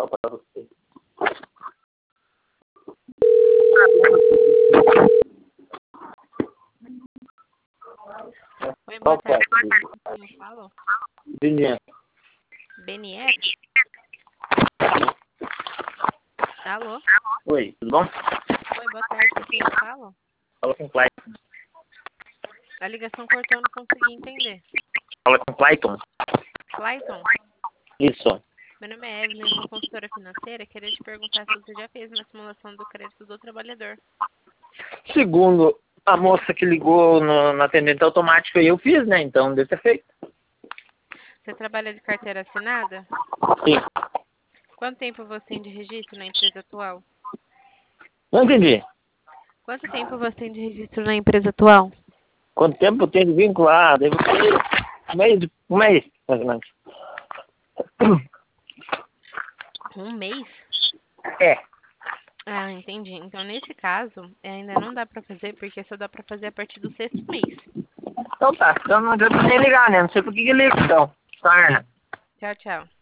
pra você. Oi, boa tarde. Como fala? Beniel. Beniel? Alô? Oi, tudo bom? Oi, boa tarde. Com quem eu falo? Fala com o Clayton. A ligação cortou, eu não consegui entender. Fala com o Clayton. Clayton? Isso. Meu nome é Evelyn, eu sou consultora financeira. Queria te perguntar se você já fez uma simulação do crédito do trabalhador. Segundo a moça que ligou na atendente automática, eu fiz, né? Então deve ter feito. Você trabalha de carteira assinada? Sim. Quanto tempo você tem de registro na empresa atual? Não entendi. Quanto tempo você tem de registro na empresa atual? Quanto tempo eu tenho de vinculado? Deve ter um mês, mais ou menos. Um mês? É. Ah, entendi. Então, nesse caso, ainda não dá pra fazer, porque só dá pra fazer a partir do 6º mês. Então tá. Então não adianta nem ligar, né? Não sei por que liga, então. Sarna. Tchau, tchau.